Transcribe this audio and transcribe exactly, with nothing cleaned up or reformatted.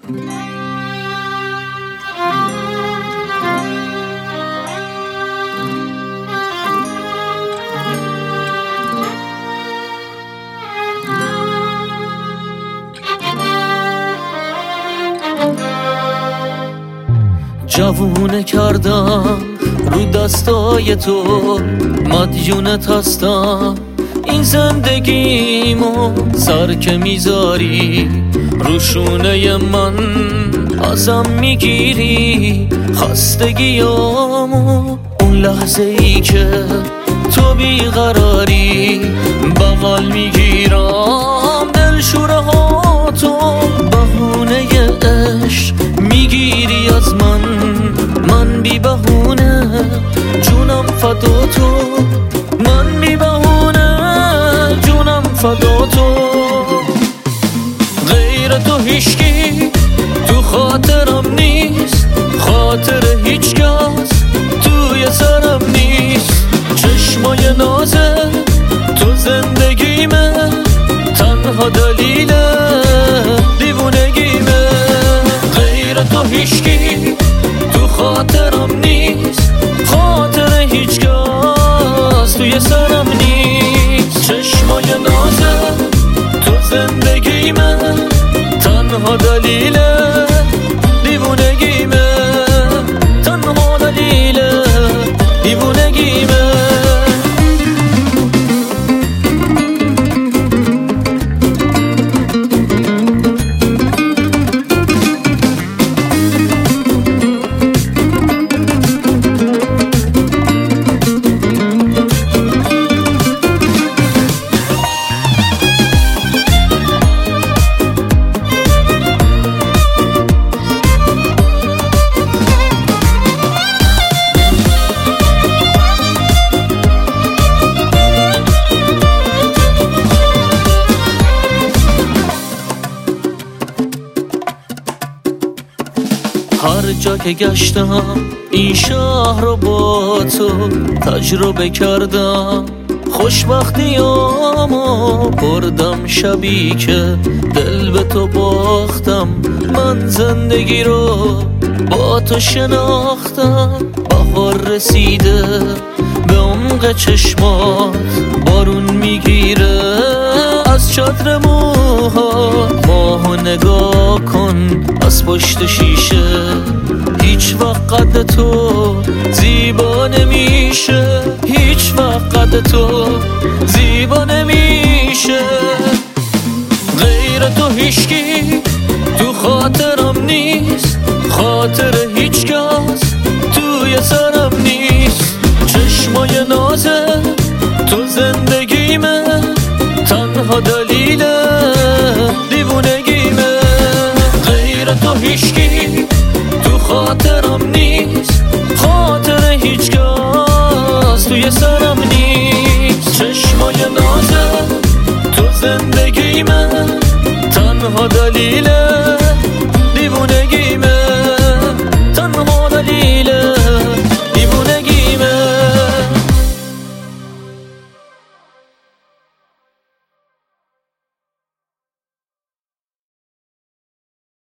جوونه کردم رو دستای تو، مدیونت هستم این زندگیمو. سر که میذاری رو شونه من ازم میگیری خستگیامو. اون لحظه ای که تو بیقراری بغل میگیرم دلشوره ها تو. بهونه عشق میگیری از من، من بی بهونه جونم فدا تو. من بی بهونه جونم فدا تو. غیر تو هیچکی تو خاطرم نیست، خاطر هیچ کس توی سرم نیست. چشمای نازه تو زندگیمه، تنها دلیل دیوونگیمه. غیر تو هیچکی تو خاطرم نیست، خاطر هیچ کس توی سرم نیست. چشمای نازه تو زندگیمه، تنها دلیل دیوونگیمه، تنها دلیل دیوونگیمه. هر جا که گشتم این شهر رو با تو تجربه کردم. خوشبختیامو بردم شبی که دل به تو باختم. من زندگی رو با تو شناختم. بهار رسیده به عمق چشمات، بارون میگیره از چتر موهات. ماهو نگاه کن از پشت شیشه، هیچ وقت قد تو زیبا نمیشه، هیچ وقت قد تو زیبا نمیشه. غیر تو هیچکی تو خاطرم نیست، خاطر هیچ کس توی سرم نیست. چشمای نازه تو زندگیمه، تنها دلیل دیوونگیمه. غیر تو هیچکی تو خاطرم نیست، خاطر هیچ کس توی سرم نیست. چشمای نازه تو زندگیمه، تنها دلیل